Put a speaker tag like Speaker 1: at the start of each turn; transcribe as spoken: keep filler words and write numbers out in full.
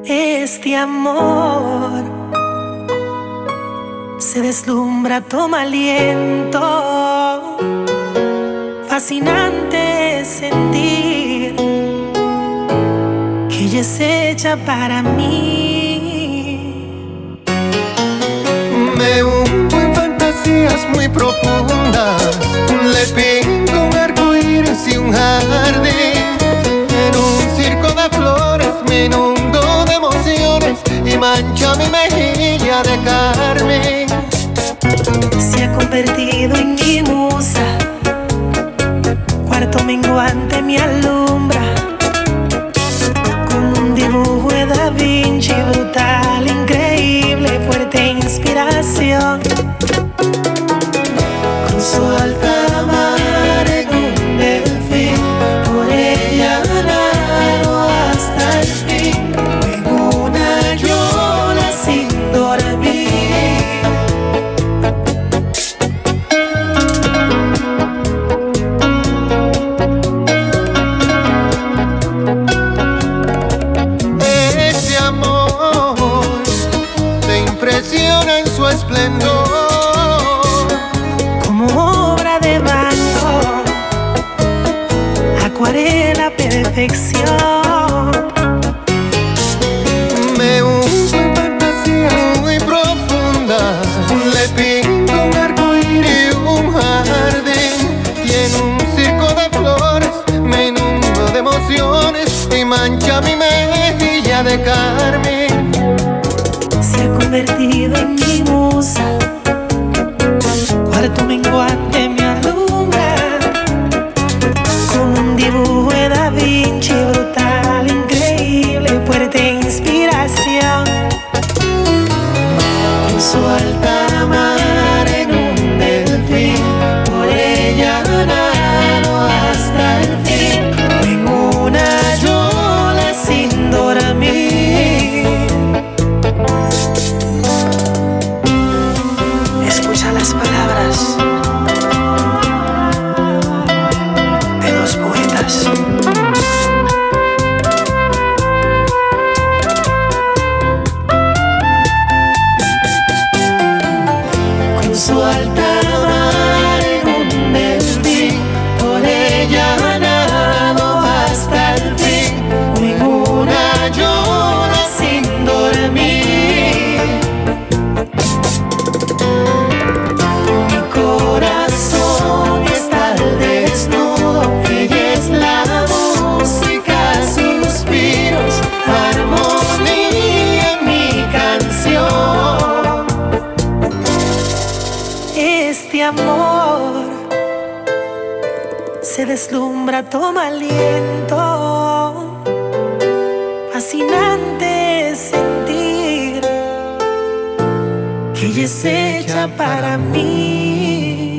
Speaker 1: Este amor se deslumbra, toma aliento. Fascinante sentir que ella es hecha para mí.
Speaker 2: Me hundo en fantasías muy profundas, le pinto un arco iris y un jardín. En un circo de flores me inundo de emociones y mancha mi mejilla de carmín.
Speaker 1: Se ha convertido en mi musa, cuarto menguante me alumbra, como un dibujo de Da Vinci, brutal, increíble, fuerte inspiración. Con su alta mar en un delfín, por ella nado hasta el fin, en una yola sin dormir.
Speaker 2: Ese amor te impresiona en su esplendor,
Speaker 1: Como obra de Van Gogh, acuarela perfección.
Speaker 2: me hundo en fantasías muy profundas, le pinto un arco iris y un jardín, y en un circo de flores me inundo de emociones y mancha mi mejilla de carmín.
Speaker 1: Se ha convertido en mi musa, cuarto menguante me alumbra, como un dibujo de Da Vinci, brutal, increíble, fuerte inspiración. Con su alta mar en un delfín, por ella nado hasta el fin, en una yola sin dormir. Escucha las palabras de los poetas. Con su alta mar en un delfín, por ella nado hasta el fin, en una yola sin dormir. Mi corazón está al desnudo, ella es la música, suspiros, armonía en mi canción. Este amor se deslumbra, toma aliento. Fascinante sentir que ella es hecha para mí.